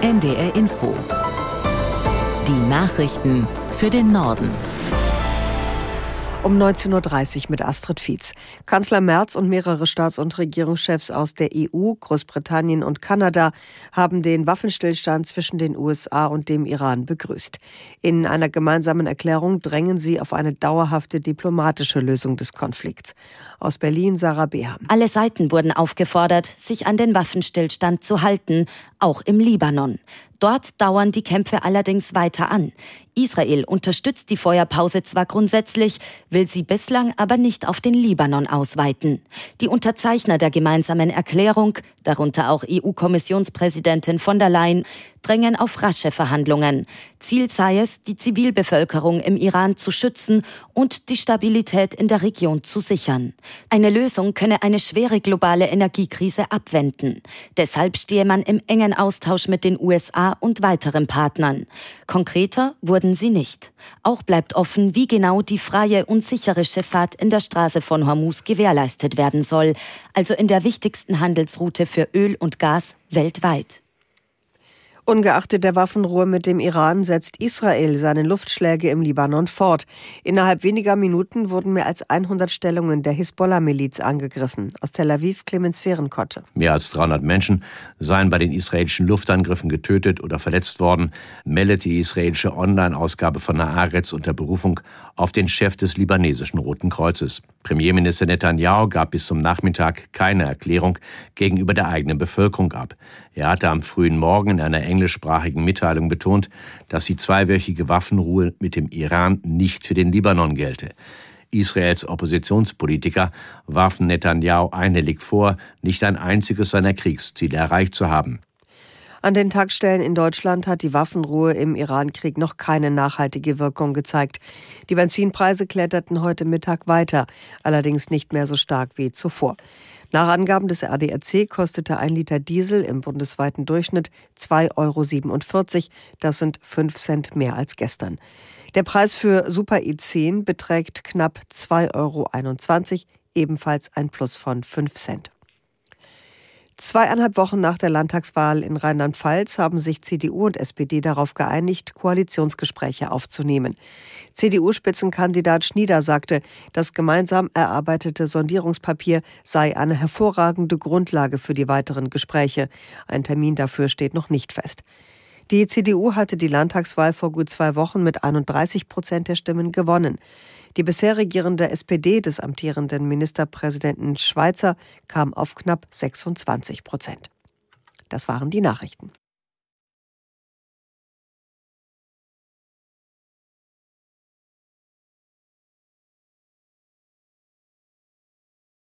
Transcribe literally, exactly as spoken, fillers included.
N D R Info. Die Nachrichten für den Norden. Um neunzehn Uhr dreißig mit Astrid Fietz. Kanzler Merz und mehrere Staats- und Regierungschefs aus der E U, Großbritannien und Kanada haben den Waffenstillstand zwischen den U S A und dem Iran begrüßt. In einer gemeinsamen Erklärung drängen sie auf eine dauerhafte diplomatische Lösung des Konflikts. Aus Berlin, Sarah Beham. Alle Seiten wurden aufgefordert, sich an den Waffenstillstand zu halten, auch im Libanon. Dort dauern die Kämpfe allerdings weiter an. Israel unterstützt die Feuerpause zwar grundsätzlich, will sie bislang aber nicht auf den Libanon ausweiten. Die Unterzeichner der gemeinsamen Erklärung, darunter auch E U-Kommissionspräsidentin von der Leyen, drängen auf rasche Verhandlungen. Ziel sei es, die Zivilbevölkerung im Iran zu schützen und die Stabilität in der Region zu sichern. Eine Lösung könne eine schwere globale Energiekrise abwenden. Deshalb stehe man im engen Austausch mit den U S A und weiteren Partnern. Konkreter wurden sie nicht. Auch bleibt offen, wie genau die freie und sichere Schifffahrt in der Straße von Hormuz gewährleistet werden soll, also in der wichtigsten Handelsroute für Öl und Gas weltweit. Ungeachtet der Waffenruhe mit dem Iran setzt Israel seine Luftschläge im Libanon fort. Innerhalb weniger Minuten wurden mehr als hundert Stellungen der Hisbollah-Miliz angegriffen. Aus Tel Aviv, Clemens Fehrenkotte. Mehr als dreihundert Menschen seien bei den israelischen Luftangriffen getötet oder verletzt worden, meldet die israelische Online-Ausgabe von Haaretz unter Berufung auf den Chef des libanesischen Roten Kreuzes. Premierminister Netanyahu gab bis zum Nachmittag keine Erklärung gegenüber der eigenen Bevölkerung ab. Er hatte am frühen Morgen in einer englischsprachigen Mitteilung betont, dass die zweiwöchige Waffenruhe mit dem Iran nicht für den Libanon gelte. Israels Oppositionspolitiker warfen Netanyahu einhellig vor, nicht ein einziges seiner Kriegsziele erreicht zu haben. An den Tankstellen in Deutschland hat die Waffenruhe im Irankrieg noch keine nachhaltige Wirkung gezeigt. Die Benzinpreise kletterten heute Mittag weiter, allerdings nicht mehr so stark wie zuvor. Nach Angaben des R D R C kostete ein Liter Diesel im bundesweiten Durchschnitt zwei Euro siebenundvierzig. Das sind fünf Cent mehr als gestern. Der Preis für Super E zehn beträgt knapp zwei Euro einundzwanzig, ebenfalls ein Plus von fünf Cent. Zweieinhalb Wochen nach der Landtagswahl in Rheinland-Pfalz haben sich C D U und S P D darauf geeinigt, Koalitionsgespräche aufzunehmen. C D U-Spitzenkandidat Schnieder sagte, das gemeinsam erarbeitete Sondierungspapier sei eine hervorragende Grundlage für die weiteren Gespräche. Ein Termin dafür steht noch nicht fest. Die C D U hatte die Landtagswahl vor gut zwei Wochen mit einunddreißig Prozent der Stimmen gewonnen. Die bisher regierende S P D des amtierenden Ministerpräsidenten Schweizer kam auf knapp sechsundzwanzig Prozent. Das waren die Nachrichten.